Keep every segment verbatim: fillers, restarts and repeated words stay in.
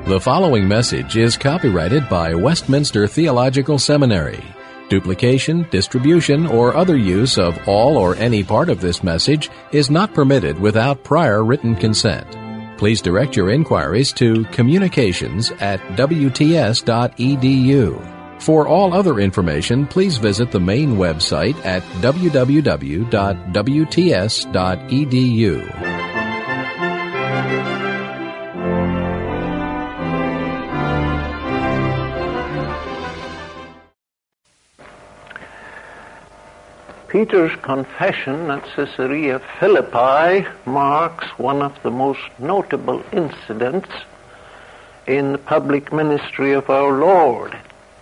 The following message is copyrighted by Westminster Theological Seminary. Duplication, distribution, or other use of all or any part of this message is not permitted without prior written consent. Please direct your inquiries to communications at w t s dot e d u. For all other information, please visit the main website at w w w dot w t s dot e d u. Peter's confession at Caesarea Philippi marks one of the most notable incidents in the public ministry of our Lord.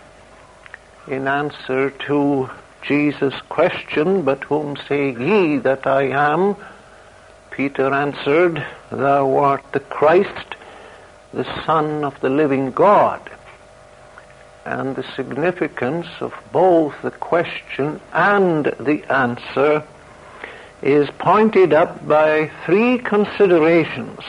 In answer to Jesus' question, "But whom say ye that I am?" Peter answered, "Thou art the Christ, the Son of the living God." And the significance of both the question and the answer is pointed up by three considerations.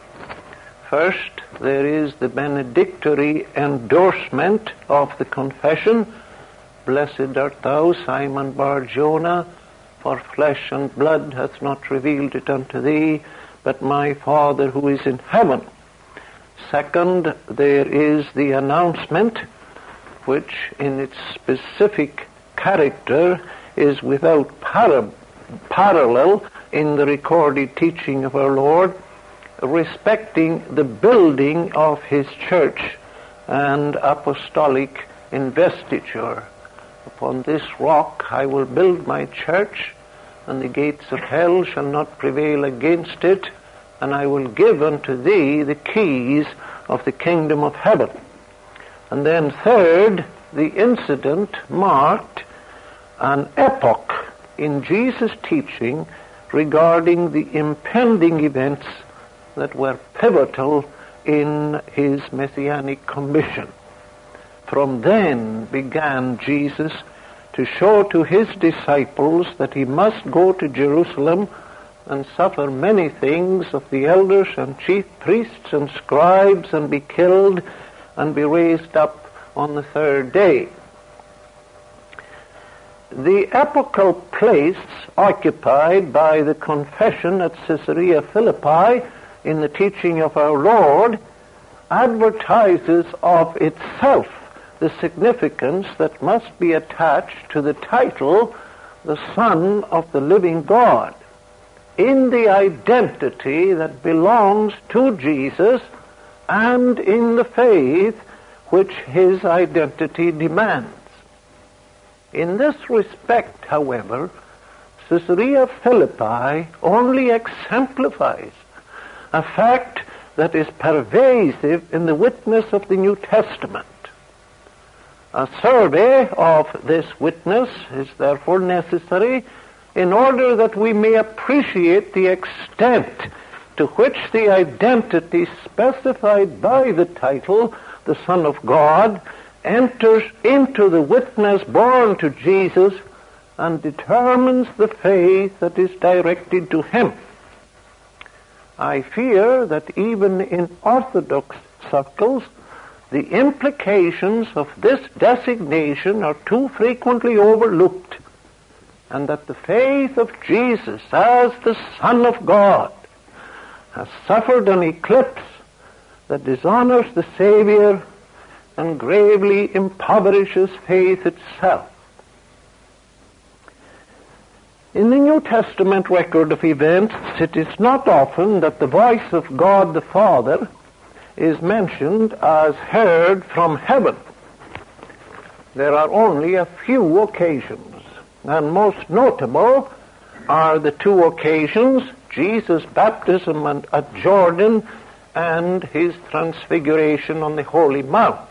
First, there is the benedictory endorsement of the confession. "Blessed art thou, Simon Bar-Jonah, for flesh and blood hath not revealed it unto thee, but my Father who is in heaven." Second, there is the announcement, which in its specific character is without para- parallel in the recorded teaching of our Lord, respecting the building of his church and apostolic investiture. "Upon this rock I will build my church, and the gates of hell shall not prevail against it, and I will give unto thee the keys of the kingdom of heaven." And then third, the incident marked an epoch in Jesus' teaching regarding the impending events that were pivotal in his messianic commission. From then began Jesus to show to his disciples that he must go to Jerusalem and suffer many things of the elders and chief priests and scribes, and be killed and be raised up on the third day. The epochal place occupied by the confession at Caesarea Philippi in the teaching of our Lord advertises of itself the significance that must be attached to the title, the Son of the living God, in the identity that belongs to Jesus and in the faith which his identity demands. In this respect, however, Caesarea Philippi only exemplifies a fact that is pervasive in the witness of the New Testament. A survey of this witness is therefore necessary in order that we may appreciate the extent to which the identity specified by the title, the Son of God, enters into the witness borne to Jesus and determines the faith that is directed to him. I fear that even in Orthodox circles, the implications of this designation are too frequently overlooked, and that the faith of Jesus as the Son of God has suffered an eclipse that dishonors the Savior and gravely impoverishes faith itself. In the New Testament record of events, it is not often that the voice of God the Father is mentioned as heard from heaven. There are only a few occasions, and most notable are the two occasions, Jesus' baptism at Jordan and his transfiguration on the Holy Mount.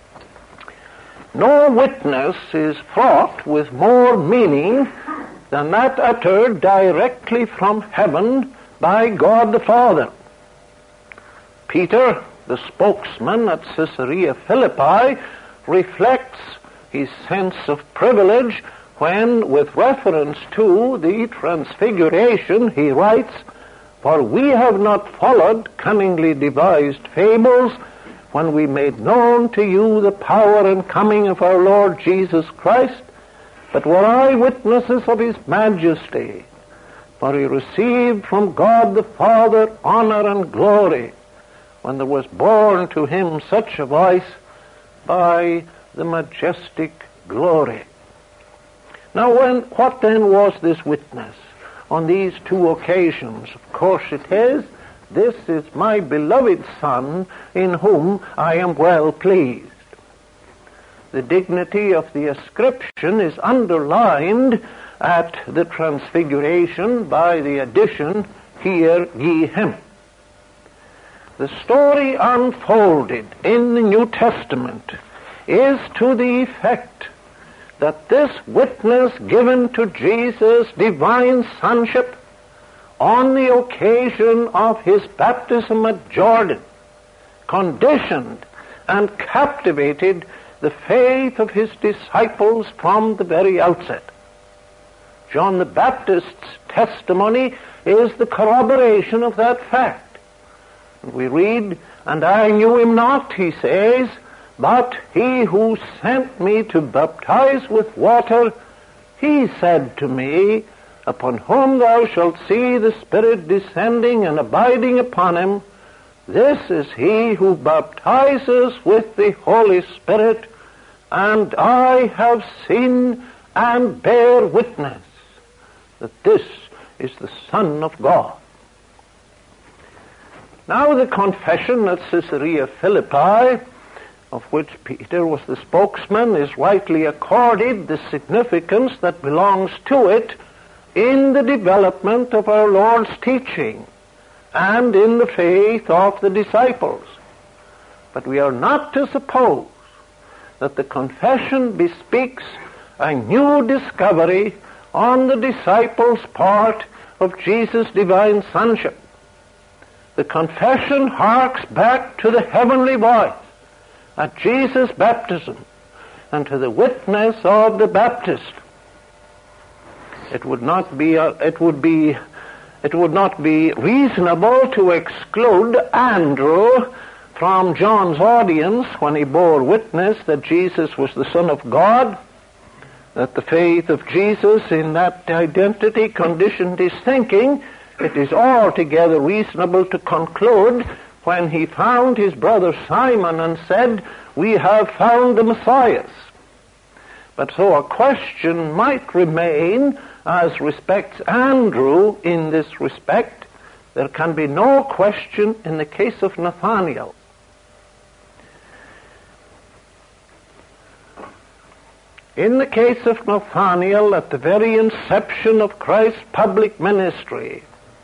No witness is fraught with more meaning than that uttered directly from heaven by God the Father. Peter, the spokesman at Caesarea Philippi, reflects his sense of privilege when, with reference to the transfiguration, he writes, "For we have not followed cunningly devised fables when we made known to you the power and coming of our Lord Jesus Christ, but were eyewitnesses of his majesty. For he received from God the Father honor and glory, when there was born to him such a voice by the majestic glory. Now, when, what then was this witness on these two occasions? Of course it is, this is my beloved Son, in whom I am well pleased. The dignity of the ascription is underlined at the transfiguration by the addition, hear ye him. The story unfolded in the New Testament is to the effect that this witness given to Jesus' divine sonship on the occasion of his baptism at Jordan conditioned and captivated the faith of his disciples from the very outset. John the Baptist's testimony is the corroboration of that fact. We read, "And I knew him not," he says, "but he who sent me to baptize with water, he said to me, upon whom thou shalt see the Spirit descending and abiding upon him, this is he who baptizes with the Holy Spirit, and I have seen and bear witness that this is the Son of God." Now the confession at Caesarea Philippi, of which Peter was the spokesman, is rightly accorded the significance that belongs to it in the development of our Lord's teaching and in the faith of the disciples. But we are not to suppose that the confession bespeaks a new discovery on the disciples' part of Jesus' divine sonship. The confession harks back to the heavenly voice at Jesus' baptism and to the witness of the Baptist. It would not be uh, it would be it would not be reasonable to exclude Andrew from John's audience when he bore witness that Jesus was the Son of God, that the faith of Jesus in that identity conditioned his thinking. It is altogether reasonable to conclude when he found his brother Simon and said, "We have found the Messiah." But so a question might remain as respects Andrew in this respect. There can be no question in the case of Nathanael. In the case of Nathanael, at the very inception of Christ's public ministry,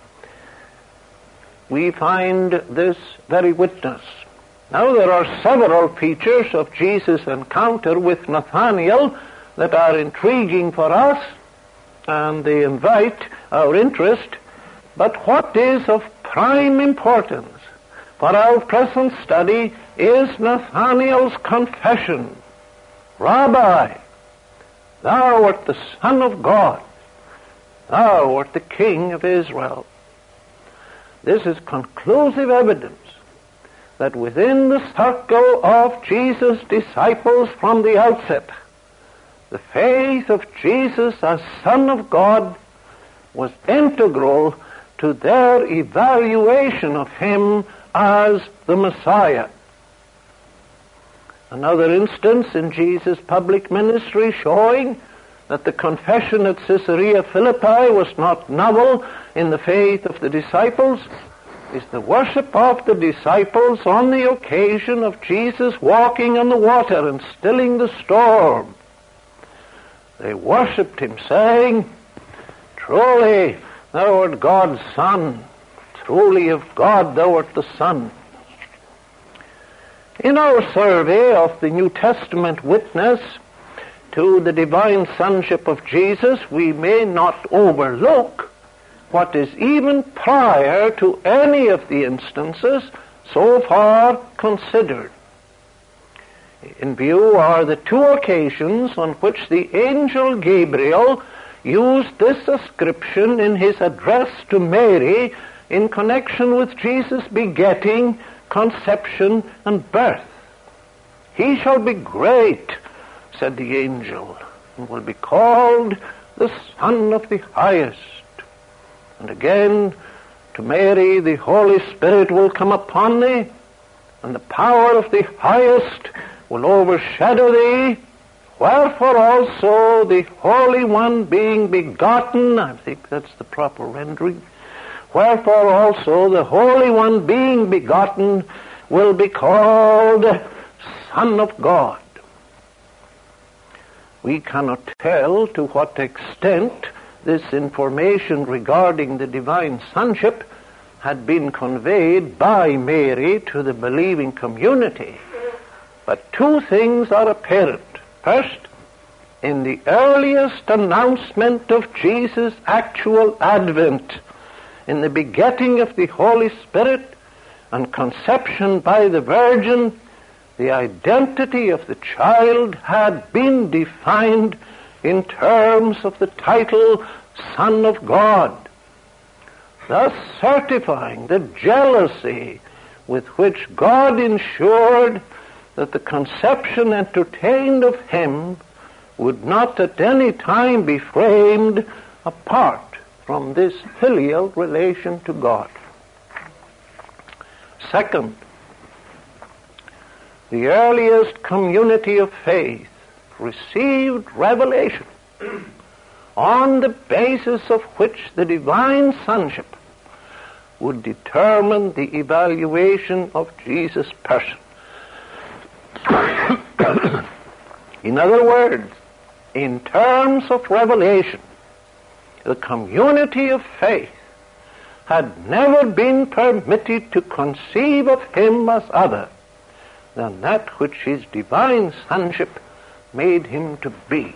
we find this very witness. Now, there are several features of Jesus' encounter with Nathanael that are intriguing for us, and they invite our interest. But what is of prime importance for our present study is Nathanael's confession, "Rabbi, thou art the Son of God, thou art the King of Israel." This is conclusive evidence that within the circle of Jesus' disciples from the outset, the faith of Jesus as Son of God was integral to their evaluation of him as the Messiah. Another instance in Jesus' public ministry showing that the confession at Caesarea Philippi was not novel in the faith of the disciples is the worship of the disciples on the occasion of Jesus walking on the water and stilling the storm. They worshipped him, saying, "Truly thou art God's Son. Truly of God thou art the Son." In our survey of the New Testament witness to the divine sonship of Jesus, we may not overlook what is even prior to any of the instances so far considered. In view are the two occasions on which the angel Gabriel used this ascription in his address to Mary in connection with Jesus' begetting, conception, and birth. He shall be great, said the angel, and will be called the Son of the Highest. And again, to Mary, the Holy Spirit will come upon thee, and the power of the Highest will overshadow thee. Wherefore also the Holy One being begotten, I think that's the proper rendering, wherefore also the Holy One being begotten will be called Son of God. We cannot tell to what extent this information regarding the divine sonship had been conveyed by Mary to the believing community. But two things are apparent. First, in the earliest announcement of Jesus' actual advent, in the begetting of the Holy Spirit and conception by the Virgin, the identity of the child had been defined in terms of the title Son of God, thus certifying the jealousy with which God ensured that the conception entertained of him would not at any time be framed apart from this filial relation to God. Second, the earliest community of faith received revelation on the basis of which the divine sonship would determine the evaluation of Jesus' person. In other words, in terms of revelation, the community of faith had never been permitted to conceive of him as other than that which his divine sonship made him to be.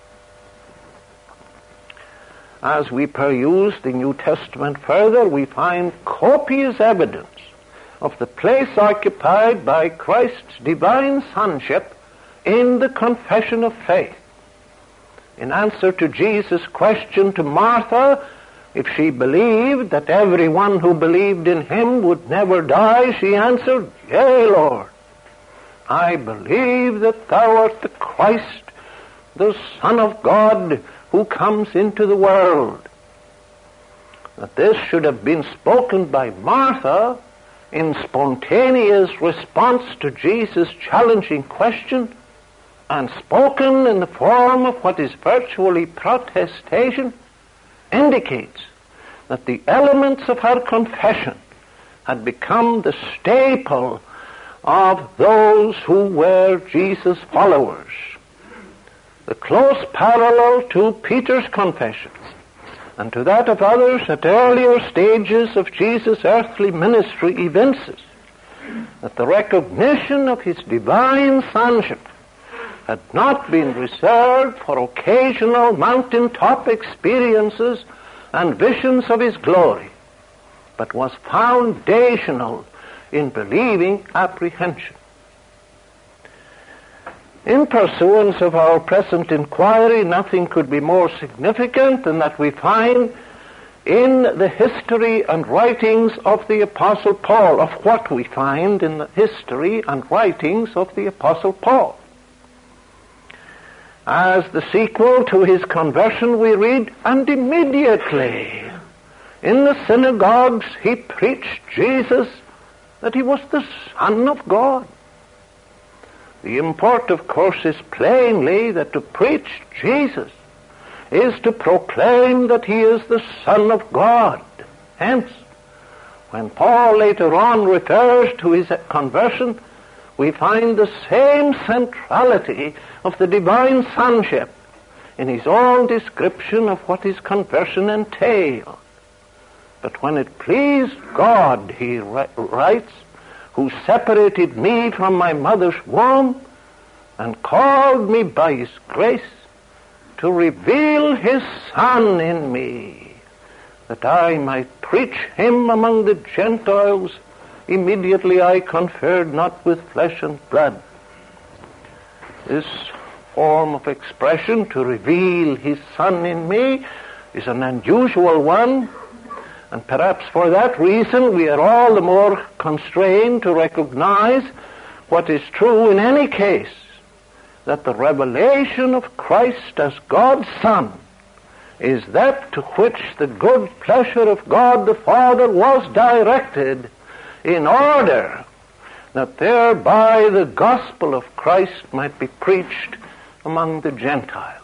As we peruse the New Testament further, we find copious evidence of the place occupied by Christ's divine sonship in the confession of faith. In answer to Jesus' question to Martha, if she believed that everyone who believed in him would never die, she answered, Yea, Lord, I believe that thou art the Christ, the Son of God, who comes into the world. That this should have been spoken by Martha in spontaneous response to Jesus' challenging question, and spoken in the form of what is virtually protestation, indicates that the elements of her confession had become the staple of those who were Jesus' followers. The close parallel to Peter's confessions and to that of others at earlier stages of Jesus' earthly ministry evinces that the recognition of his divine sonship had not been reserved for occasional mountaintop experiences and visions of his glory, but was foundational in believing apprehension. In pursuance of our present inquiry, nothing could be more significant than that we find in the history and writings of the Apostle Paul, of what we find in the history and writings of the Apostle Paul. As the sequel to his conversion, we read, and immediately in the synagogues he preached Jesus, that he was the Son of God. The import, of course, is plainly that to preach Jesus is to proclaim that he is the Son of God. Hence, when Paul later on refers to his conversion, we find the same centrality of the divine sonship in his own description of what his conversion entailed. But when it pleased God, he writes, who separated me from my mother's womb and called me by his grace to reveal his Son in me, that I might preach him among the Gentiles, immediately I conferred not with flesh and blood. This form of expression, to reveal his Son in me, is an unusual one, and perhaps for that reason we are all the more constrained to recognize what is true in any case, that the revelation of Christ as God's Son is that to which the good pleasure of God the Father was directed, in order that thereby the gospel of Christ might be preached among the Gentiles.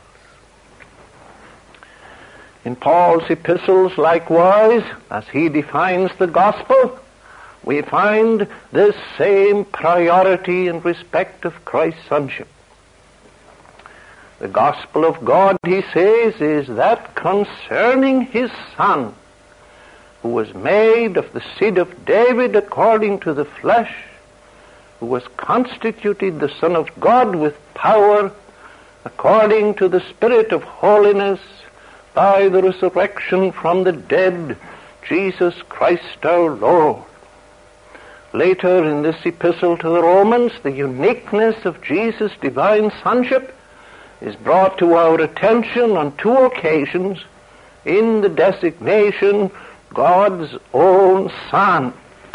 In Paul's epistles, likewise, as he defines the gospel, we find this same priority in respect of Christ's sonship. The gospel of God, he says, is that concerning his Son, who was made of the seed of David according to the flesh, who was constituted the Son of God with power according to the Spirit of holiness, by the resurrection from the dead, Jesus Christ our Lord. Later in this epistle to the Romans, the uniqueness of Jesus' divine sonship is brought to our attention on two occasions in the designation God's own Son.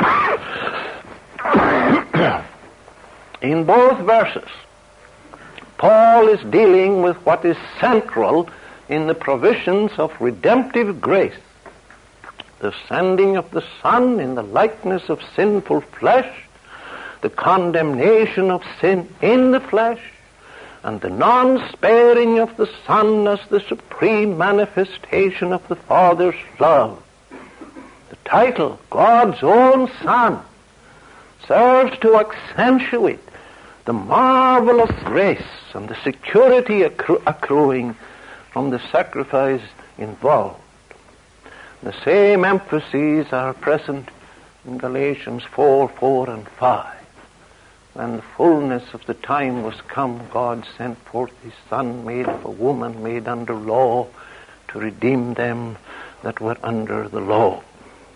In both verses, Paul is dealing with what is central in the provisions of redemptive grace, the sending of the Son in the likeness of sinful flesh, the condemnation of sin in the flesh, and the non-sparing of the Son as the supreme manifestation of the Father's love. The title, God's own Son, serves to accentuate the marvelous grace and the security accru- accruing from the sacrifice involved. The same emphases are present in Galatians four, four, and five. When the fullness of the time was come, God sent forth his Son, made of a woman, made under law, to redeem them that were under the law.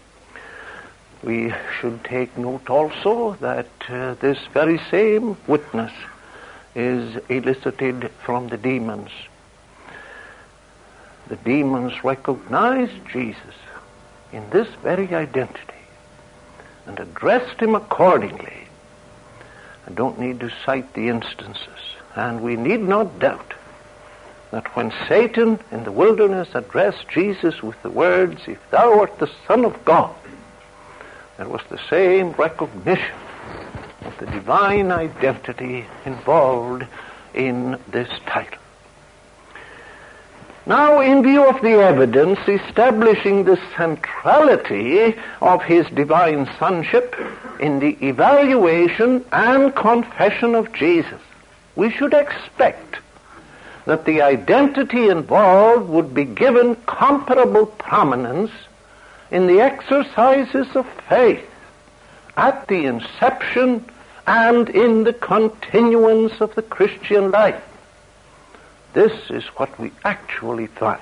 We should take note also that uh, this very same witness is elicited from the demons. The demons recognized Jesus in this very identity and addressed him accordingly. I don't need to cite the instances, and we need not doubt that when Satan in the wilderness addressed Jesus with the words, "If thou art the Son of God," there was the same recognition of the divine identity involved in this title. Now, in view of the evidence establishing the centrality of his divine sonship in the evaluation and confession of Jesus, we should expect that the identity involved would be given comparable prominence in the exercises of faith at the inception and in the continuance of the Christian life. This is what we actually find.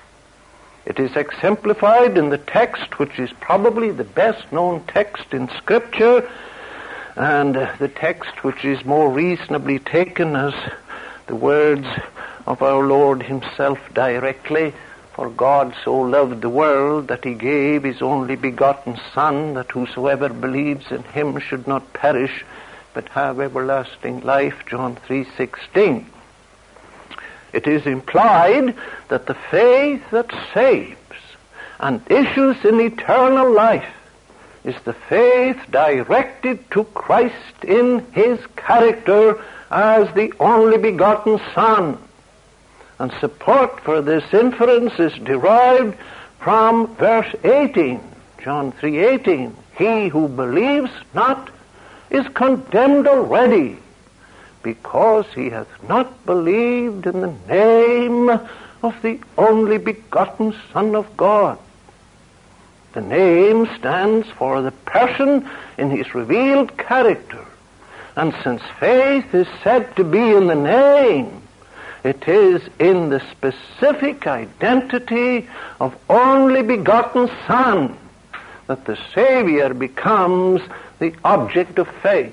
It is exemplified in the text, which is probably the best known text in Scripture, and the text which is more reasonably taken as the words of our Lord himself directly. For God so loved the world that he gave his only begotten Son, that whosoever believes in him should not perish, but have everlasting life, John three sixteen. It is implied that the faith that saves and issues in eternal life is the faith directed to Christ in his character as the only begotten Son. And support for this inference is derived from verse eighteen, John three eighteen. He who believes not is condemned already, because he hath not believed in the name of the only begotten Son of God. The name stands for the person in his revealed character. And since faith is said to be in the name, it is in the specific identity of only begotten Son that the Savior becomes the object of faith.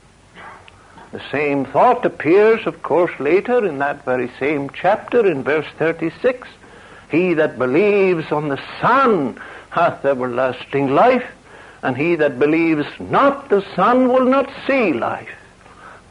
The same thought appears, of course, later in that very same chapter in verse thirty-six. He that believes on the Son hath everlasting life, and he that believes not the Son will not see life,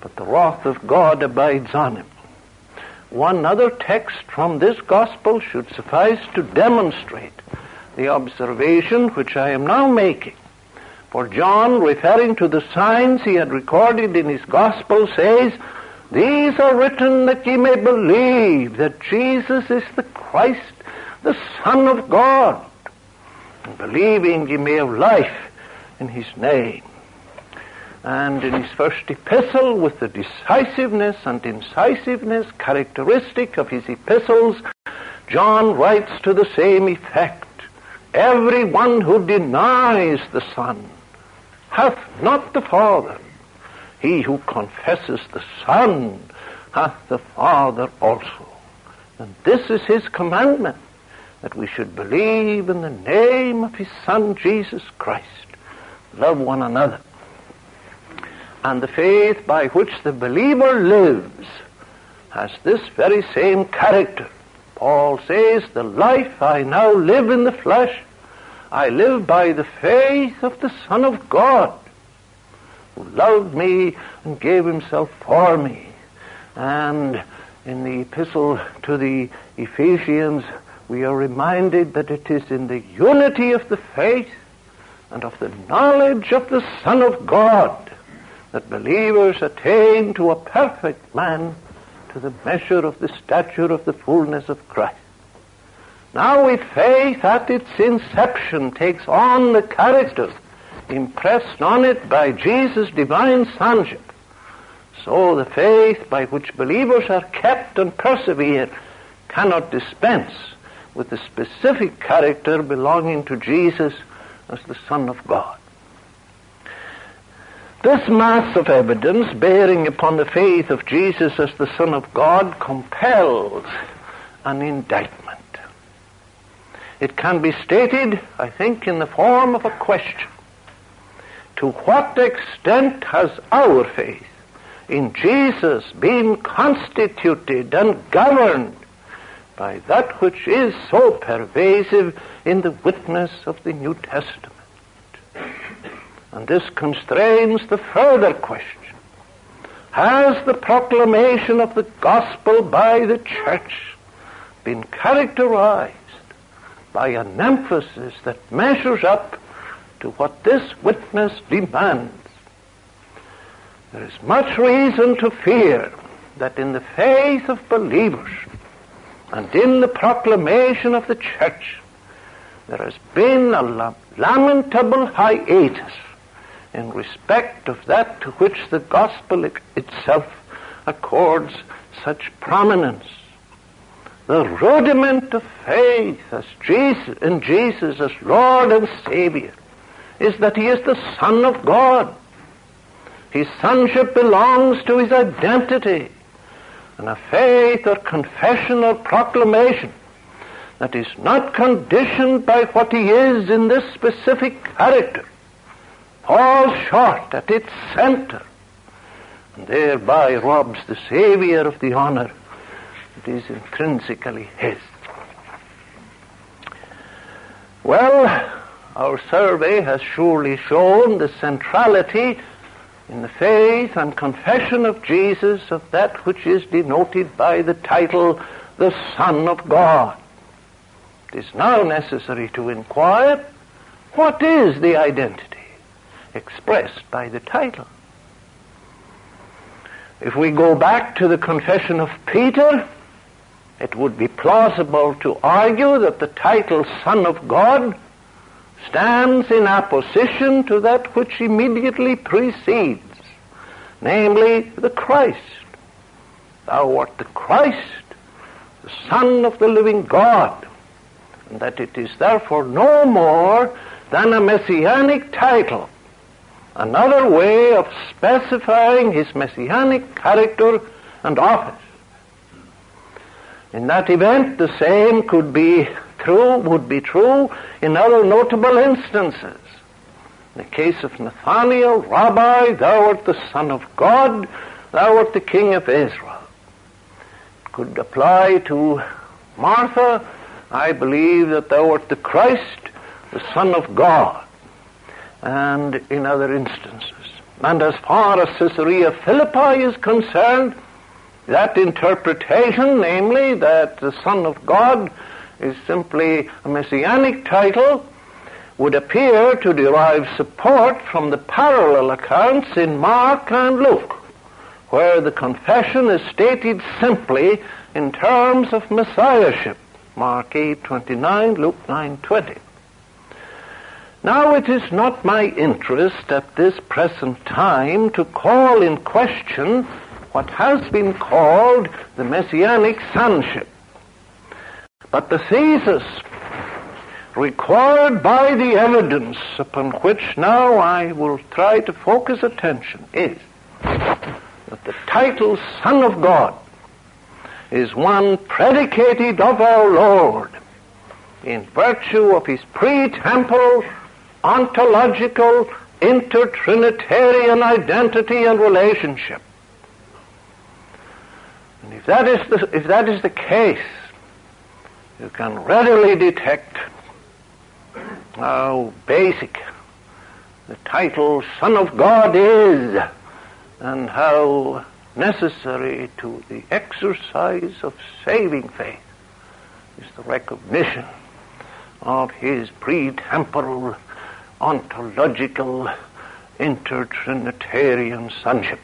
but the wrath of God abides on him. One other text from this gospel should suffice to demonstrate the observation which I am now making. For John, referring to the signs he had recorded in his gospel, says, "These are written that ye may believe that Jesus is the Christ, the Son of God, and believing ye may have life in his name." And in his first epistle, with the decisiveness and incisiveness characteristic of his epistles, John writes to the same effect, "Every one who denies the Son hath not the Father. He who confesses the Son hath the Father also." And this is his commandment, that we should believe in the name of his Son, Jesus Christ. Love one another. And the faith by which the believer lives has this very same character. Paul says, "The life I now live in the flesh, I live by the faith of the Son of God, who loved me and gave himself for me." And in the epistle to the Ephesians, we are reminded that it is in the unity of the faith and of the knowledge of the Son of God that believers attain to a perfect man, to the measure of the stature of the fullness of Christ. Now, if faith at its inception takes on the character impressed on it by Jesus' divine sonship, so the faith by which believers are kept and persevere cannot dispense with the specific character belonging to Jesus as the Son of God. This mass of evidence bearing upon the faith of Jesus as the Son of God compels an indictment. It can be stated, I think, in the form of a question. To what extent has our faith in Jesus been constituted and governed by that which is so pervasive in the witness of the New Testament? And this constrains the further question. Has the proclamation of the gospel by the church been characterized by an emphasis that measures up to what this witness demands? There is much reason to fear that in the faith of believers and in the proclamation of the church, there has been a la- lamentable hiatus in respect of that to which the gospel itself accords such prominence. The rudiment of faith as Jesus, in Jesus as Lord and Savior is that he is the Son of God. His sonship belongs to his identity. And a faith or confession or proclamation that is not conditioned by what he is in this specific character falls short at its center, and thereby robs the Savior of the honor that is intrinsically his. Well, our survey has surely shown the centrality in the faith and confession of Jesus of that which is denoted by the title, the Son of God. It is now necessary to inquire, what is the identity expressed by the title? If we go back to the confession of Peter, it would be plausible to argue that the title Son of God stands in opposition to that which immediately precedes, namely the Christ. Thou art the Christ, the Son of the living God, and that it is therefore no more than a messianic title, another way of specifying his messianic character and office. In that event, the same could be true, would be true in other notable instances. In the case of Nathanael, Rabbi, thou art the Son of God, thou art the King of Israel. It could apply to Martha, I believe that thou art the Christ, the Son of God, and in other instances. And as far as Caesarea Philippi is concerned, that interpretation, namely that the Son of God is simply a messianic title, would appear to derive support from the parallel accounts in Mark and Luke, where the confession is stated simply in terms of messiahship. Mark eight twenty-nine, Luke nine twenty. Now it is not my interest at this present time to call in question what has been called the messianic sonship. But the thesis required by the evidence upon which now I will try to focus attention is that the title Son of God is one predicated of our Lord in virtue of his pre-temporal, ontological, intertrinitarian identity and relationship. And if that is the, if that is the case, you can readily detect how basic the title Son of God is, and how necessary to the exercise of saving faith is the recognition of his pre-temporal, ontological, intertrinitarian sonship.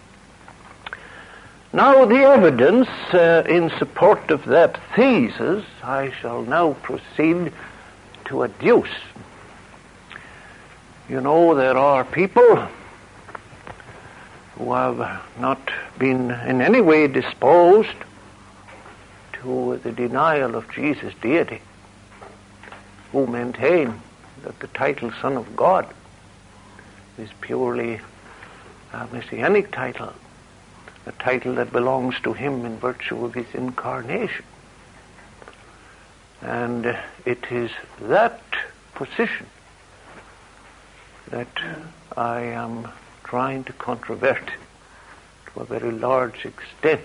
Now, the evidence uh, in support of that thesis I shall now proceed to adduce. You know, there are people who have not been in any way disposed to the denial of Jesus' deity, who maintain that the title Son of God is purely a messianic title, a title that belongs to him in virtue of his incarnation. And it is that position that I am trying to controvert to a very large extent.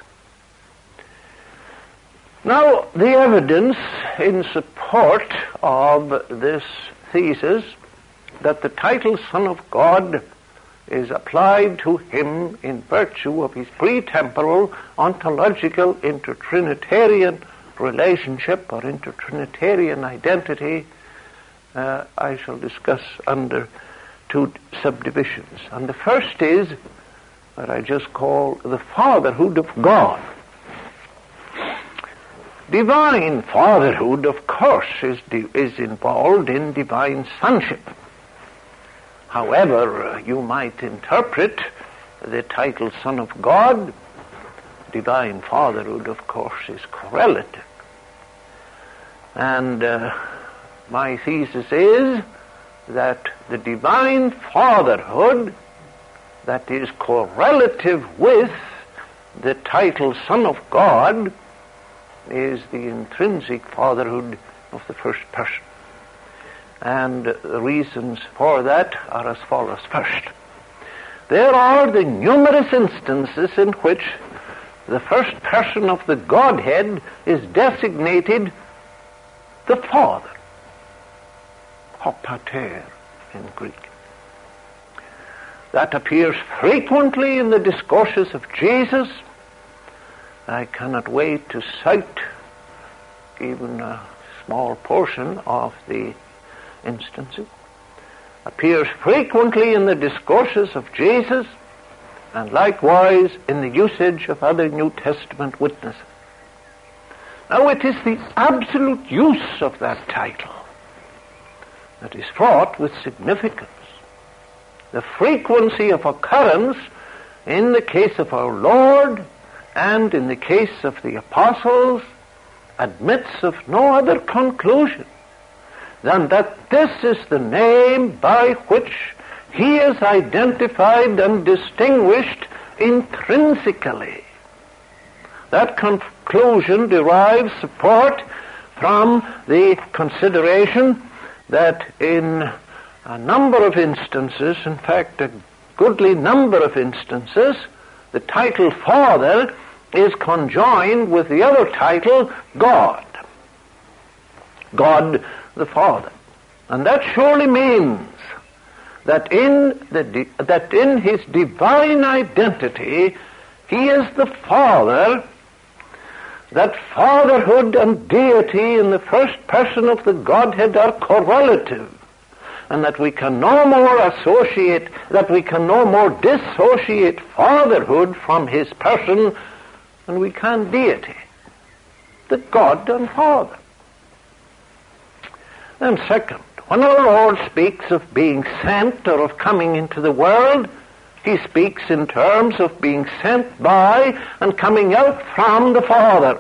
Now, the evidence in support of this thesis that the title Son of God is applied to him in virtue of his pre-temporal, ontological, intertrinitarian relationship or intertrinitarian identity, uh, I shall discuss under two subdivisions. And the first is what I just call the fatherhood of God. Divine fatherhood, of course, is, is involved in divine sonship. However, uh, you might interpret the title Son of God, divine fatherhood, of course, is correlative. And uh, my thesis is that the divine fatherhood that is correlative with the title Son of God is the intrinsic fatherhood of the first person. And the reasons for that are as follows. First, there are the numerous instances in which the first person of the Godhead is designated the Father, ho pater in Greek. That appears frequently in the discourses of Jesus. I cannot wait to cite even a small portion of the instances. Appears frequently in the discourses of Jesus, and likewise in the usage of other New Testament witnesses. Now, it is the absolute use of that title that is fraught with significance. The frequency of occurrence in the case of our Lord and in the case of the apostles admits of no other conclusion than that this is the name by which he is identified and distinguished intrinsically. That conclusion derives support from the consideration that in a number of instances, in fact a goodly number of instances, the title Father is conjoined with the other title God. God the Father. And that surely means that in the that in his divine identity he is the Father, that fatherhood and deity in the first person of the Godhead are correlative, and that we can no more associate, that we can no more dissociate fatherhood from his person than we can deity, the God and Father. And second, when our Lord speaks of being sent or of coming into the world, he speaks in terms of being sent by and coming out from the Father.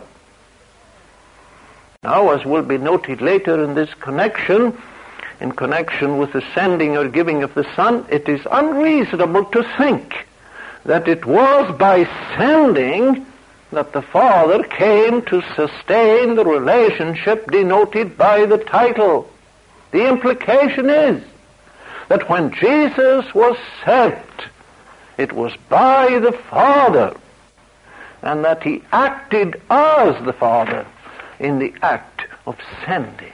Now, as will be noted later in this connection, in connection with the sending or giving of the Son, it is unreasonable to think that it was by sending that the Father came to sustain the relationship denoted by the title. The implication is that when Jesus was sent, it was by the Father, and that he acted as the Father in the act of sending.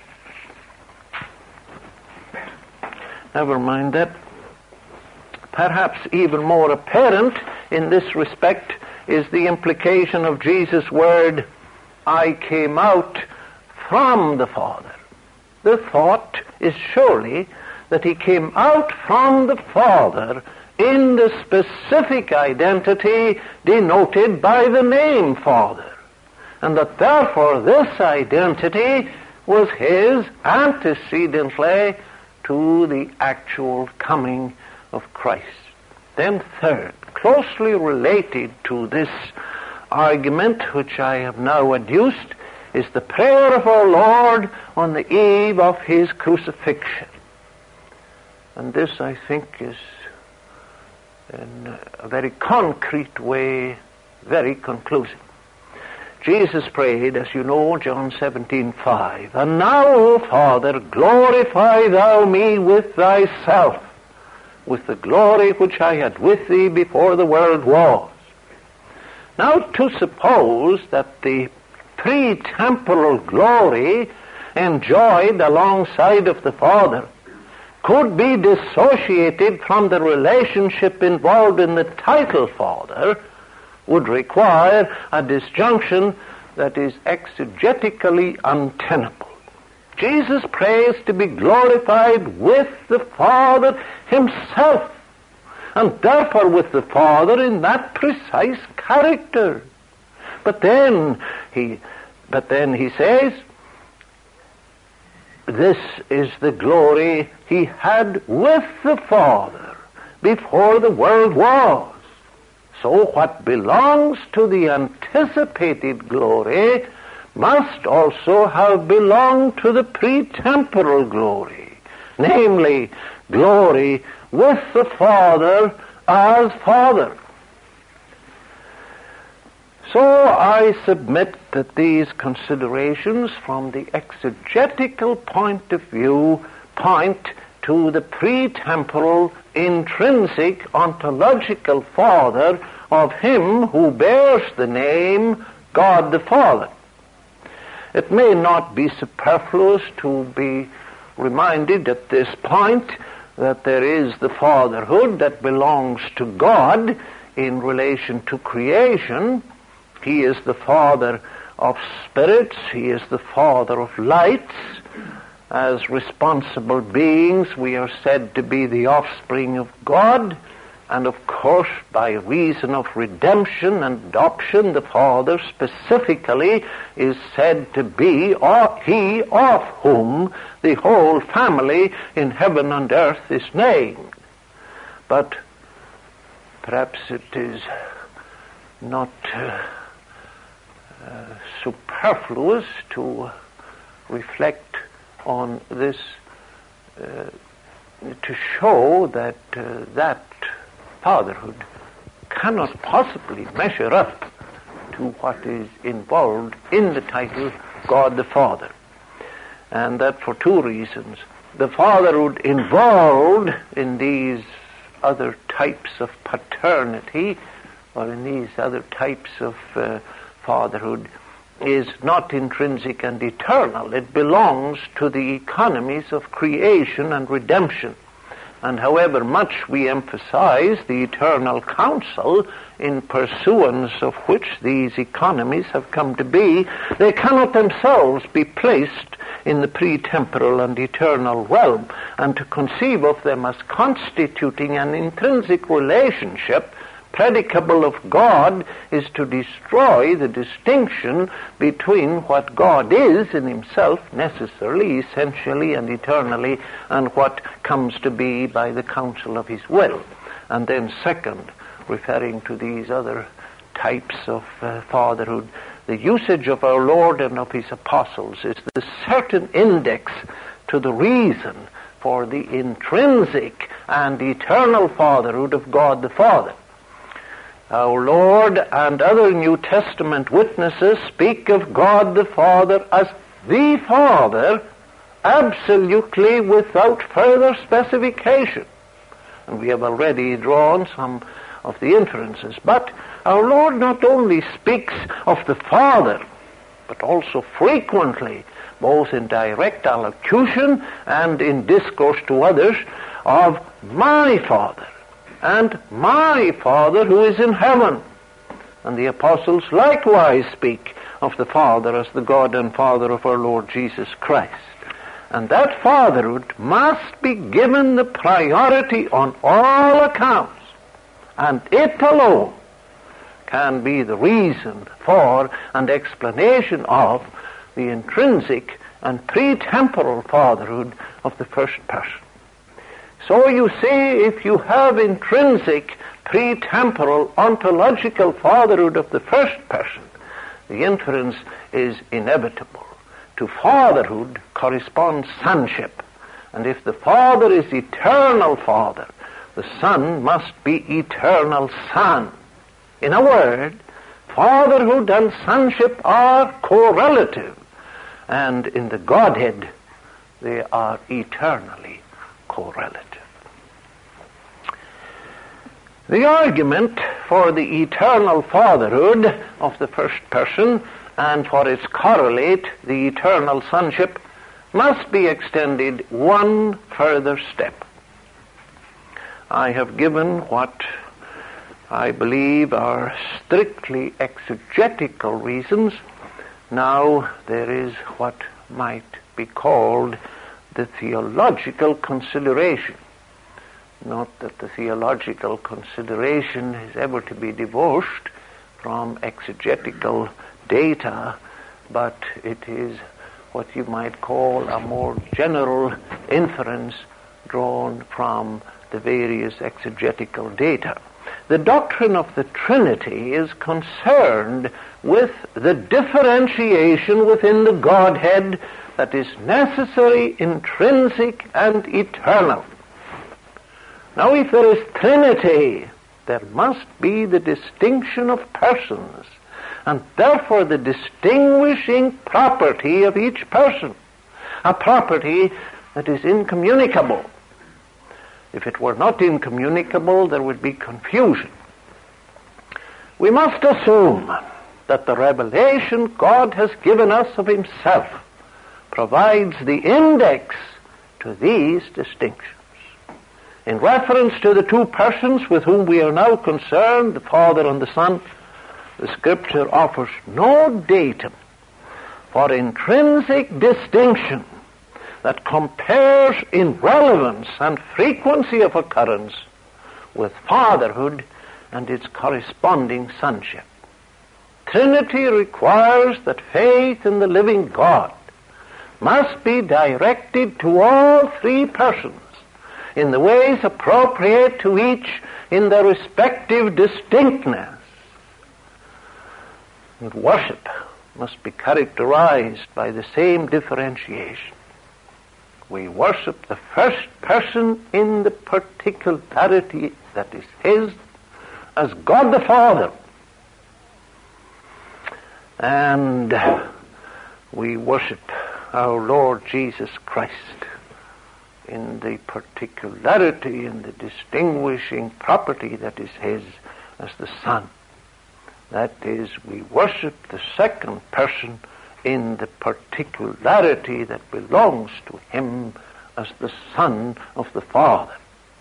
Never mind that. Perhaps even more apparent in this respect is the implication of Jesus' word, I came out from the Father. The thought is surely that he came out from the Father in the specific identity denoted by the name Father, and that therefore this identity was his antecedently to the actual coming of Christ. Then third, closely related to this argument which I have now adduced, is the prayer of our Lord on the eve of his crucifixion. And this, I think, is in a very concrete way, very conclusive. Jesus prayed, as you know, John seventeen five, And now, O Father, glorify thou me with thyself, with the glory which I had with thee before the world was. Now, to suppose that the pre-temporal glory enjoyed alongside of the Father could be dissociated from the relationship involved in the title Father would require a disjunction that is exegetically untenable. Jesus prays to be glorified with the Father himself, and therefore with the Father in that precise character. But then he, but then he says, this is the glory he had with the Father before the world was. So what belongs to the anticipated glory must also have belonged to the pre-temporal glory, namely, glory with the Father as Father. So I submit that these considerations from the exegetical point of view point to the pre-temporal, intrinsic, ontological Father of him who bears the name God the Father. It may not be superfluous to be reminded at this point that there is the fatherhood that belongs to God in relation to creation. He is the Father of spirits. He is the Father of lights. As responsible beings, we are said to be the offspring of God. And of course, by reason of redemption and adoption, the Father specifically is said to be he of whom the whole family in heaven and earth is named. But perhaps it is not uh, uh, superfluous to reflect on this uh, to show that uh, that fatherhood cannot possibly measure up to what is involved in the title God the Father. And that for two reasons. The fatherhood involved in these other types of paternity, or in these other types of uh, fatherhood, is not intrinsic and eternal. It belongs to the economies of creation and redemption. And however much we emphasize the eternal counsel in pursuance of which these economies have come to be, they cannot themselves be placed in the pre-temporal and eternal realm, and to conceive of them as constituting an intrinsic relationship predicable of God is to destroy the distinction between what God is in himself, necessarily, essentially, and eternally, and what comes to be by the counsel of his will. And then second, referring to these other types of uh, fatherhood, the usage of our Lord and of his apostles is the certain index to the reason for the intrinsic and eternal fatherhood of God the Father. Our Lord and other New Testament witnesses speak of God the Father as the Father, absolutely without further specification. And we have already drawn some of the inferences. But our Lord not only speaks of the Father, but also frequently, both in direct allocution and in discourse to others, of my Father, and my Father who is in heaven. And the apostles likewise speak of the Father as the God and Father of our Lord Jesus Christ. And that fatherhood must be given the priority on all accounts, and it alone can be the reason for and explanation of the intrinsic and pre-temporal fatherhood of the first person. So you see, if you have intrinsic, pre-temporal, ontological fatherhood of the first person, the inference is inevitable. To fatherhood corresponds sonship. And if the Father is eternal Father, the Son must be eternal Son. In a word, fatherhood and sonship are correlative. And in the Godhead, they are eternally correlative. The argument for the eternal fatherhood of the first person and for its correlate, the eternal sonship, must be extended one further step. I have given what I believe are strictly exegetical reasons. Now there is what might be called the theological consideration. Not that the theological consideration is ever to be divorced from exegetical data, but it is what you might call a more general inference drawn from the various exegetical data. The doctrine of the Trinity is concerned with the differentiation within the Godhead that is necessary, intrinsic, and eternal. Now, if there is Trinity, there must be the distinction of persons, and therefore the distinguishing property of each person, a property that is incommunicable. If it were not incommunicable, there would be confusion. We must assume that the revelation God has given us of himself provides the index to these distinctions. In reference to the two persons with whom we are now concerned, the Father and the Son, the Scripture offers no datum for intrinsic distinction that compares in relevance and frequency of occurrence with fatherhood and its corresponding sonship. Trinity requires that faith in the living God must be directed to all three persons in the ways appropriate to each in their respective distinctness. And worship must be characterized by the same differentiation. We worship the first person in the particularity that is his as God the Father. And we worship our Lord Jesus Christ in the particularity and the distinguishing property that is his as the Son. That is, we worship the second person in the particularity that belongs to him as the Son of the Father.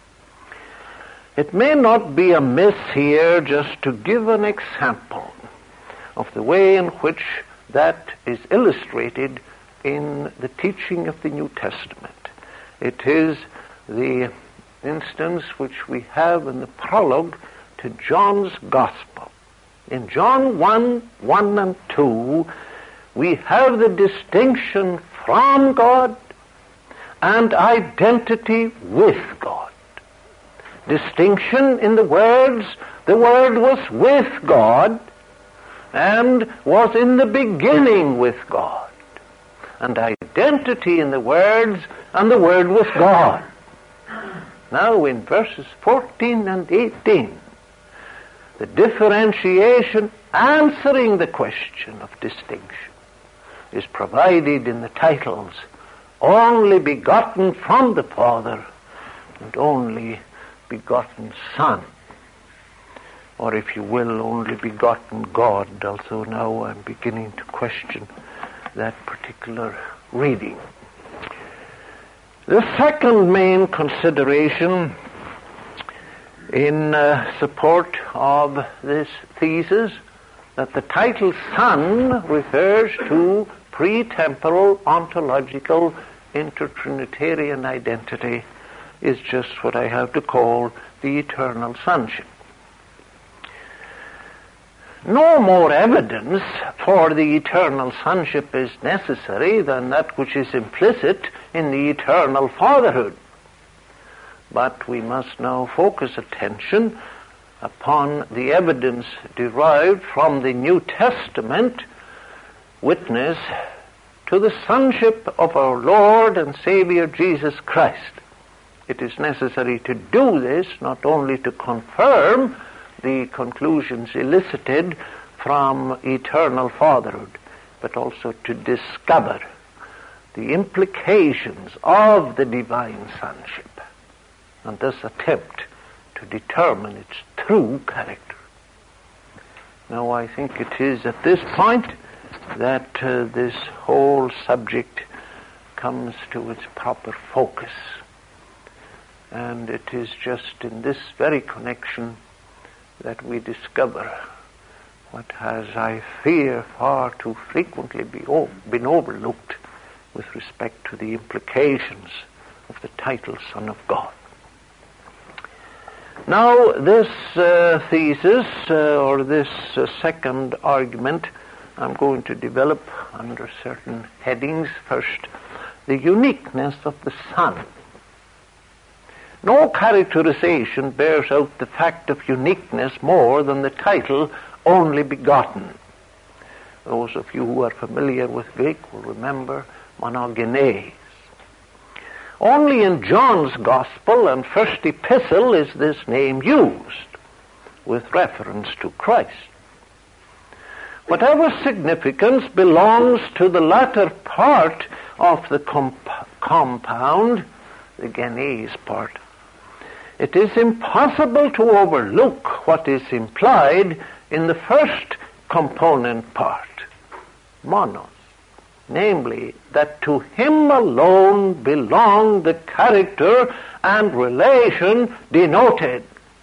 It may not be amiss here just to give an example of the way in which that is illustrated in the teaching of the New Testament. It is the instance which we have in the prologue to John's Gospel. In John one, one and two, we have the distinction from God and identity with God. Distinction in the words, the Word was with God and was in the beginning with God. And identity in the words, and the Word was God. Now in verses fourteen and eighteen, the differentiation answering the question of distinction is provided in the titles Only Begotten from the Father and Only Begotten Son. Or if you will, Only Begotten God, although now I'm beginning to question that particular reading. The second main consideration in uh, support of this thesis that the title Son refers to pre-temporal ontological intertrinitarian identity is just what I have to call the eternal sonship. No more evidence for the eternal sonship is necessary than that which is implicit in the eternal fatherhood. But we must now focus attention upon the evidence derived from the New Testament witness to the sonship of our Lord and Savior Jesus Christ. It is necessary to do this not only to confirm the conclusions elicited from eternal fatherhood, but also to discover the implications of the divine sonship, and thus attempt to determine its true character. Now, I think it is at this point that uh, this whole subject comes to its proper focus. And it is just in this very connection that we discover what has, I fear, far too frequently be o- been overlooked with respect to the implications of the title Son of God. Now, this uh, thesis, uh, or this uh, second argument, I'm going to develop under certain headings. First, the uniqueness of the Son. No characterization bears out the fact of uniqueness more than the title Only Begotten. Those of you who are familiar with Greek will remember monogenes. Only in John's Gospel and First Epistle is this name used with reference to Christ. Whatever significance belongs to the latter part of the comp- compound, the genes part, it is impossible to overlook what is implied in the first component part, monos, namely that to him alone belong the character and relation denoted.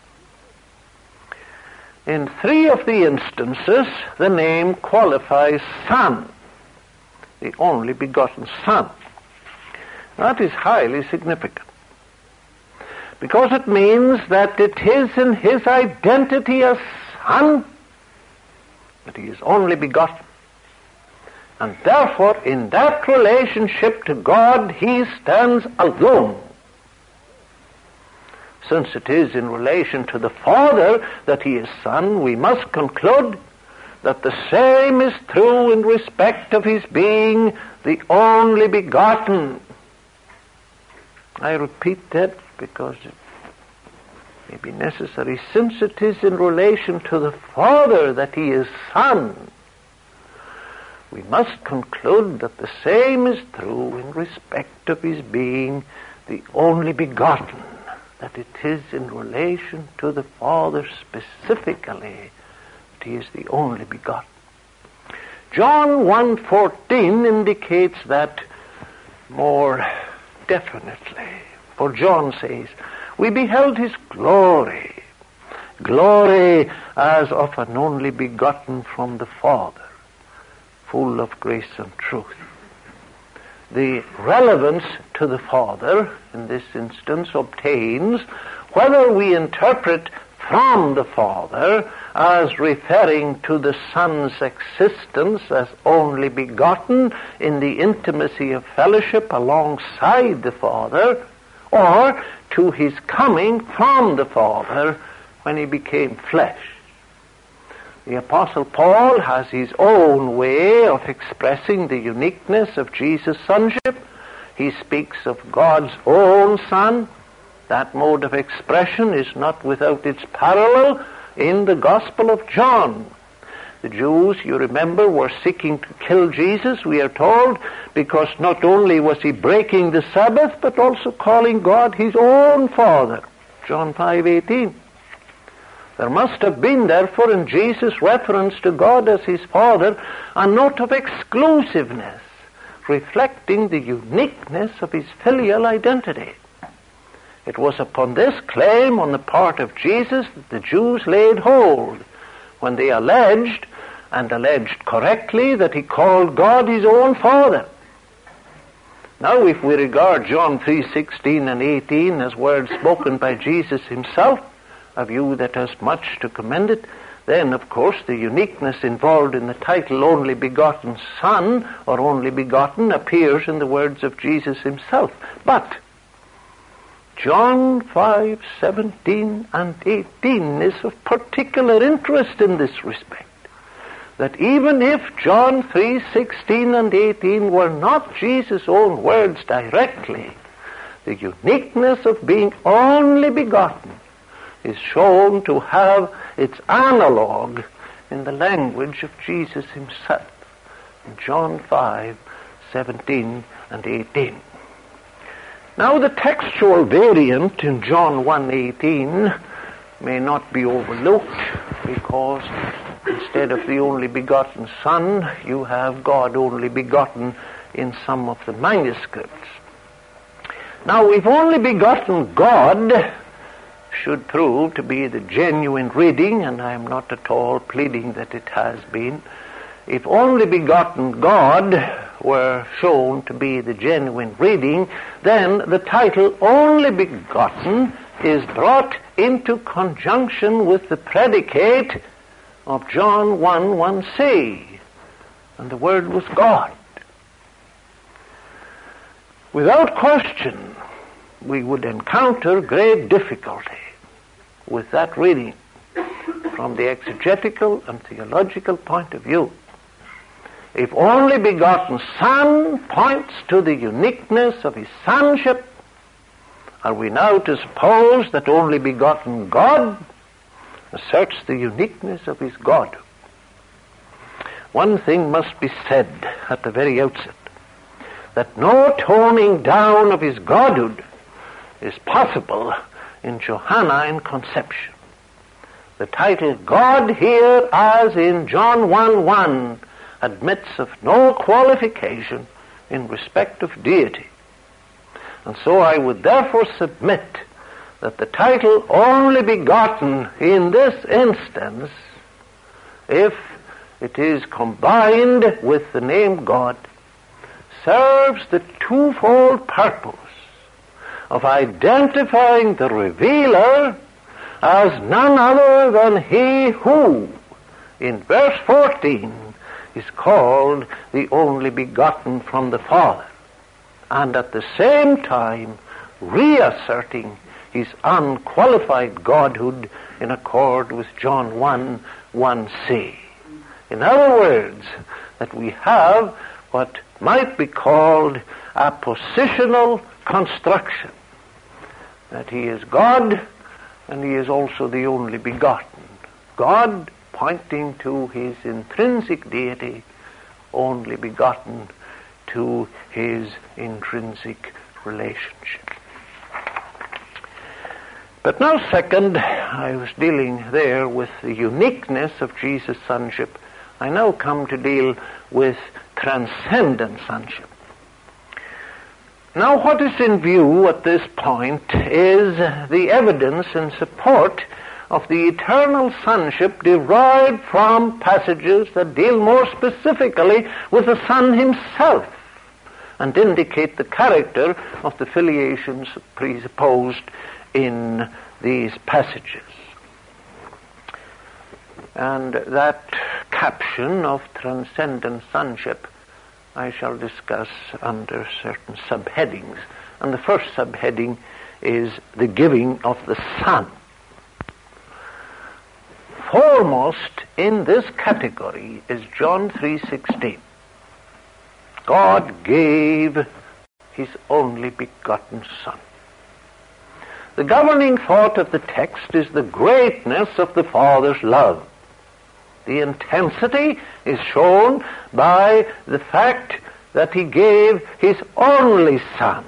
In three of the instances, the name qualifies Son, the only begotten Son. That is highly significant, because it means that it is in his identity as Son that he is only begotten. And therefore, in that relationship to God, he stands alone. Since it is in relation to the Father that he is Son, we must conclude that the same is true in respect of his being the only begotten. I repeat that because it may be necessary. Since it is in relation to the Father that he is Son, we must conclude that the same is true in respect of his being the only begotten, that it is in relation to the Father specifically that he is the only begotten. John one fourteen indicates that more definitely. For John says, We beheld his glory, glory as of an only begotten from the Father, full of grace and truth. The relevance to the Father, in this instance, obtains whether we interpret from the Father as referring to the Son's existence as only begotten in the intimacy of fellowship alongside the Father, or to his coming from the Father when he became flesh. The Apostle Paul has his own way of expressing the uniqueness of Jesus' sonship. He speaks of God's own Son. That mode of expression is not without its parallel in the Gospel of John. The Jews, you remember, were seeking to kill Jesus, we are told, because not only was he breaking the Sabbath, but also calling God his own Father. John five eighteen. There must have been, therefore, in Jesus' reference to God as his Father, a note of exclusiveness, reflecting the uniqueness of his filial identity. It was upon this claim on the part of Jesus that the Jews laid hold when they alleged, and alleged correctly, that he called God his own Father. Now, if we regard John three sixteen and eighteen as words spoken by Jesus himself, a view that has much to commend it, then, of course, the uniqueness involved in the title only begotten Son, or only begotten, appears in the words of Jesus himself. But John five seventeen and eighteen is of particular interest in this respect. That even if John three sixteen and eighteen were not Jesus' own words directly, the uniqueness of being only begotten is shown to have its analog in the language of Jesus himself, in John five seventeen and eighteen. Now, the textual variant in John one eighteen may not be overlooked, because instead of the only begotten Son, you have God only begotten in some of the manuscripts. Now, if only begotten God should prove to be the genuine reading, and I am not at all pleading that it has been, if only begotten God were shown to be the genuine reading, then the title only begotten is brought into conjunction with the predicate of John one one c, and the Word was God. Without question, we would encounter great difficulty with that reading from the exegetical and theological point of view. If only begotten Son points to the uniqueness of his sonship, are we now to suppose that only begotten God asserts the uniqueness of his Godhood? One thing must be said at the very outset, that no toning down of his Godhood is possible in Johannine conception. The title God here, as in John one one, admits of no qualification in respect of deity. And so I would therefore submit that the title only begotten in this instance, if it is combined with the name God, serves the twofold purpose of identifying the revealer as none other than he who, in verse fourteen, is called the only begotten from the Father, and at the same time reasserting his unqualified Godhood in accord with John one one c. In other words, that we have what might be called a positional construction, that he is God and he is also the only begotten. God pointing to his intrinsic deity, only begotten to his intrinsic relationship. But now, second, I was dealing there with the uniqueness of Jesus' sonship. I now come to deal with transcendent sonship. Now, what is in view at this point is the evidence in support of the eternal sonship derived from passages that deal more specifically with the Son himself and indicate the character of the filiations presupposed in these passages. And that caption of transcendent sonship I shall discuss under certain subheadings. And the first subheading is the giving of the Son. Foremost in this category is John three sixteen. God gave his only begotten Son. The governing thought of the text is the greatness of the Father's love. The intensity is shown by the fact that he gave his only Son.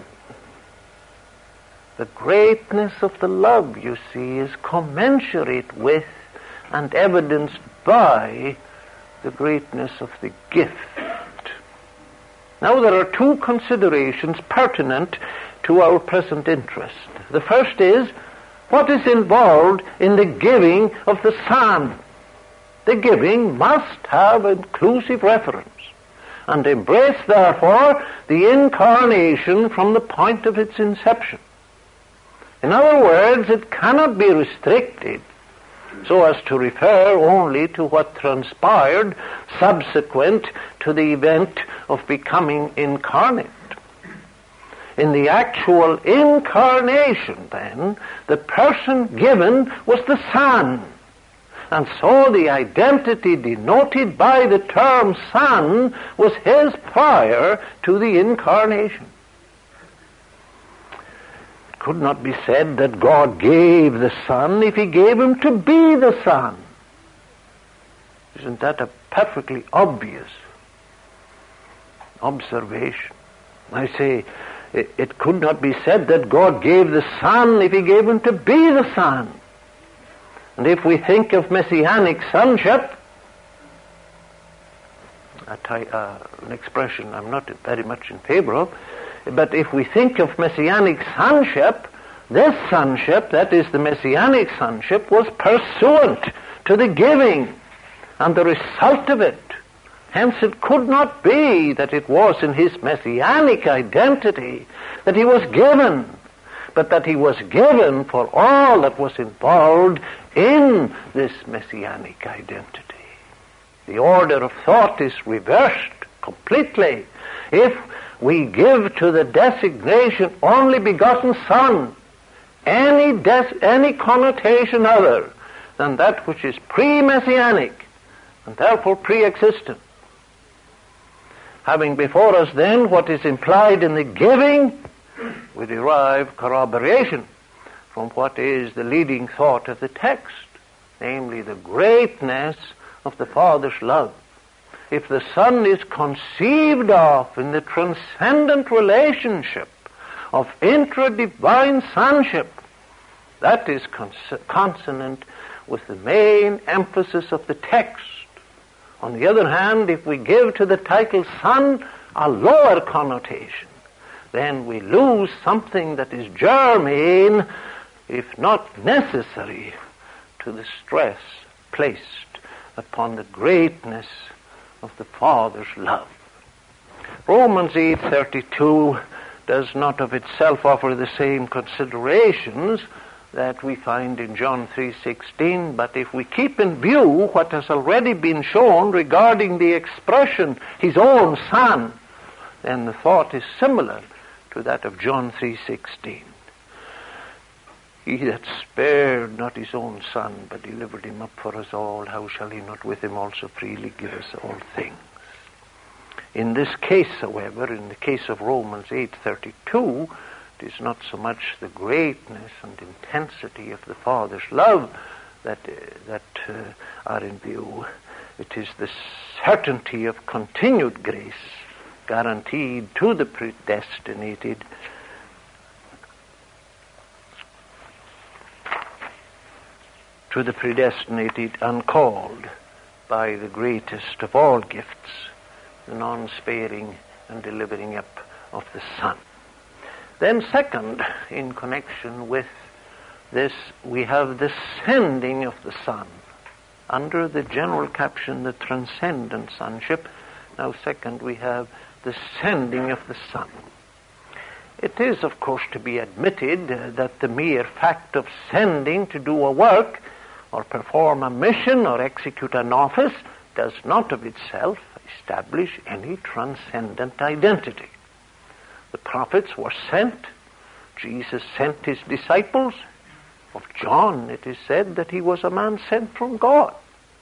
The greatness of the love, you see, is commensurate with and evidenced by the greatness of the gift. Now, there are two considerations pertinent to our present interest. The first is what is involved in the giving of the Son. The giving must have inclusive reference and embrace, therefore, the incarnation from the point of its inception. In other words, it cannot be restricted so as to refer only to what transpired subsequent to the event of becoming incarnate. In the actual incarnation, then, the person given was the Son. And so the identity denoted by the term Son was his prior to the incarnation. It could not be said that God gave the Son if he gave him to be the Son. Isn't that a perfectly obvious observation? I say, it, it could not be said that God gave the Son if he gave him to be the Son. And if we think of messianic sonship, a ty- uh, an expression I'm not very much in favor of, but if we think of messianic sonship, this sonship, that is the messianic sonship, was pursuant to the giving and the result of it. Hence it could not be that it was in his messianic identity that he was given, but that he was given for all that was involved in this messianic identity. The order of thought is reversed completely. If we give to the designation only begotten Son any des- any connotation other than that which is pre-messianic and therefore pre-existent, having before us then what is implied in the giving, we derive corroboration from what is the leading thought of the text, namely the greatness of the Father's love. If the Son is conceived of in the transcendent relationship of intra-divine sonship, that is cons- consonant with the main emphasis of the text. On the other hand, if we give to the title Son a lower connotation, then we lose something that is germane, if not necessary, to the stress placed upon the greatness of the Father's love. Romans eight thirty-two does not of itself offer the same considerations that we find in John three sixteen, but if we keep in view what has already been shown regarding the expression, his own Son, then the thought is similar to that of John three sixteen. He that spared not his own Son, but delivered him up for us all, how shall he not with him also freely give us all things? In this case, however, in the case of Romans eight thirty-two, it is not so much the greatness and intensity of the Father's love that, uh, that uh, are in view. It is the certainty of continued grace guaranteed to the predestinated, to the predestinated and called by the greatest of all gifts, the non-sparing and delivering up of the Son. Then second, in connection with this, we have the sending of the Son. Under the general caption, the transcendent sonship. Now second, we have the sending of the Son. It is, of course, to be admitted uh, that the mere fact of sending to do a work or perform a mission or execute an office does not of itself establish any transcendent identity. The prophets were sent. Jesus sent his disciples. Of John, it is said that he was a man sent from God.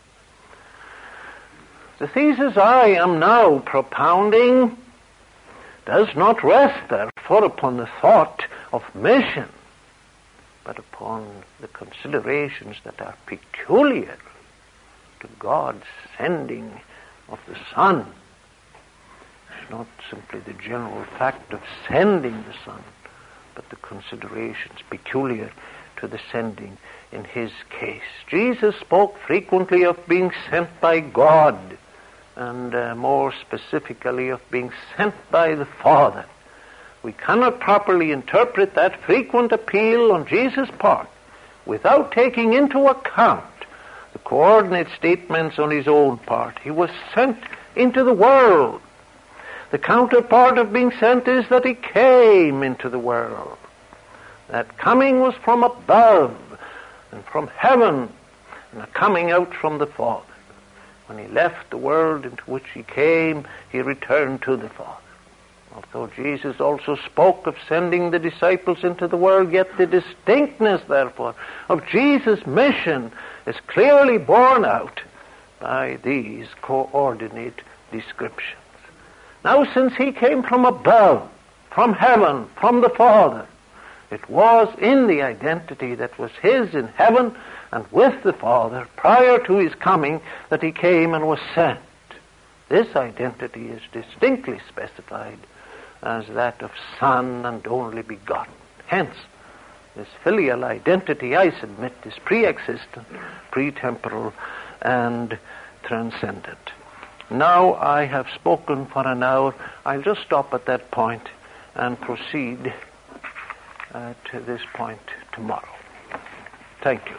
The thesis I am now propounding does not rest, therefore, upon the thought of mission, but upon the considerations that are peculiar to God's sending of the Son. It's not simply the general fact of sending the Son, but the considerations peculiar to the sending in his case. Jesus spoke frequently of being sent by God, and uh, more specifically of being sent by the Father. We cannot properly interpret that frequent appeal on Jesus' part without taking into account the coordinate statements on his own part. He was sent into the world. The counterpart of being sent is that he came into the world. That coming was from above and from heaven, and a coming out from the Father. When he left the world into which he came, he returned to the Father. Although Jesus also spoke of sending the disciples into the world, yet the distinctness, therefore, of Jesus' mission is clearly borne out by these coordinate descriptions. Now, since he came from above, from heaven, from the Father, it was in the identity that was his in heaven and with the Father prior to his coming that he came and was sent. This identity is distinctly specified as that of Son and only begotten. Hence, this filial identity, I submit, is pre-existent, pre-temporal, and transcendent. Now I have spoken for an hour. I'll just stop at that point and proceed uh, to this point tomorrow. Thank you.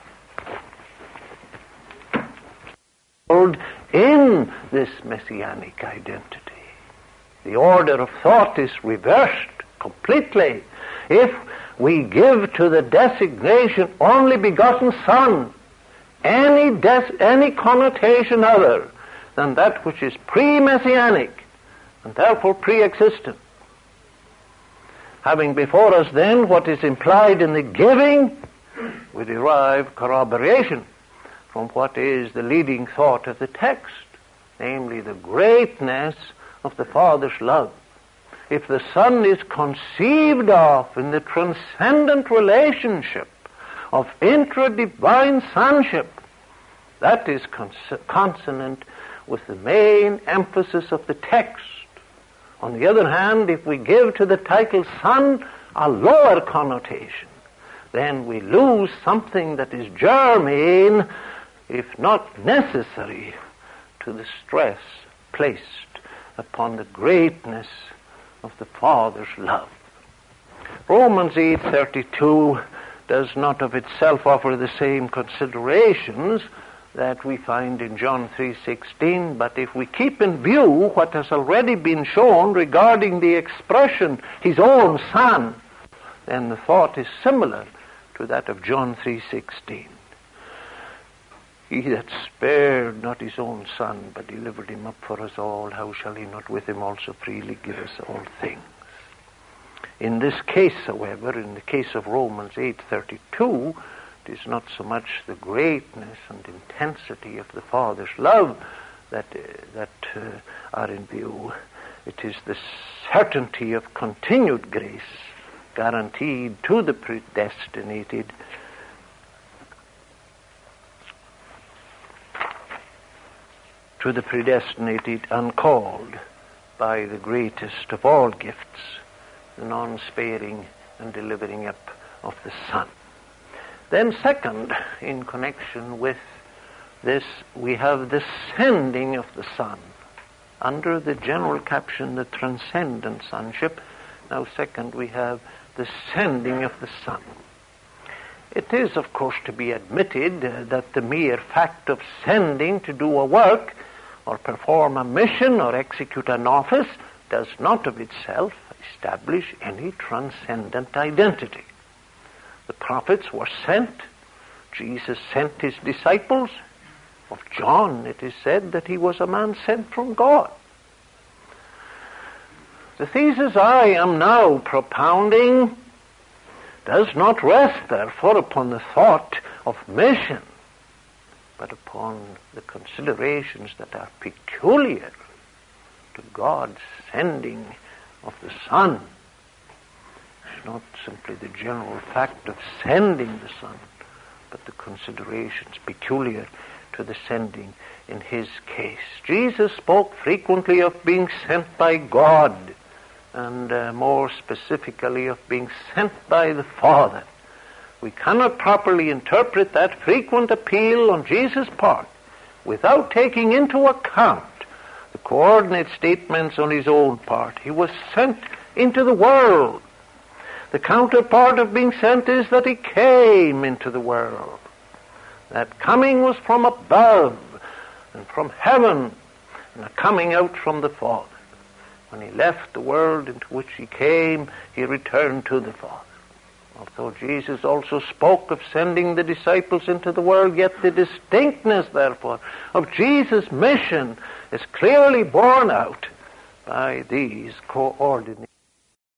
In this messianic identity, the order of thought is reversed completely. If we give to the designation only begotten Son any des- any connotation other than that which is pre-messianic and therefore pre-existent, having before us then what is implied in the giving, we derive corroboration from what is the leading thought of the text, namely the greatness of the Father's love. If the Son is conceived of in the transcendent relationship of intra-divine sonship, that is cons- consonant with the main emphasis of the text. On the other hand, if we give to the title Son a lower connotation, then we lose something that is germane, if not necessary, to the stress placed upon the greatness of the Father's love. Romans eight thirty-two does not of itself offer the same considerations that we find in John three sixteen, but if we keep in view what has already been shown regarding the expression, his own Son, then the thought is similar to that of John three sixteen. He that spared not his own Son, but delivered him up for us all, how shall he not with him also freely give us all things? In this case, however, in the case of Romans eight thirty-two, it is not so much the greatness and intensity of the Father's love that, uh, that uh, are in view. It is the certainty of continued grace guaranteed to the predestinated, to the predestinated and called by the greatest of all gifts, the non-sparing and delivering up of the Son. Then second, in connection with this, we have the sending of the Son. Under the general caption, the transcendent sonship, Now, second, we have the sending of the Son. It is, of course, to be admitted uh, that the mere fact of sending to do a work or perform a mission or execute an office does not of itself establish any transcendent identity. The prophets were sent. Jesus sent his disciples. Of John, it is said that he was a man sent from God. The thesis I am now propounding does not rest, therefore, upon the thought of mission, but upon the considerations that are peculiar to God's sending of the Son. It's not simply the general fact of sending the Son, but the considerations peculiar to the sending in his case. Jesus spoke frequently of being sent by God, and uh, more specifically of being sent by the Father. We cannot properly interpret that frequent appeal on Jesus' part without taking into account the coordinate statements on his own part. He was sent into the world. The counterpart of being sent is that he came into the world. That coming was from above and from heaven, and a coming out from the Father. When he left the world into which he came, he returned to the Father. Although Jesus also spoke of sending the disciples into the world, yet the distinctness, therefore, of Jesus' mission is clearly borne out by these coordinates.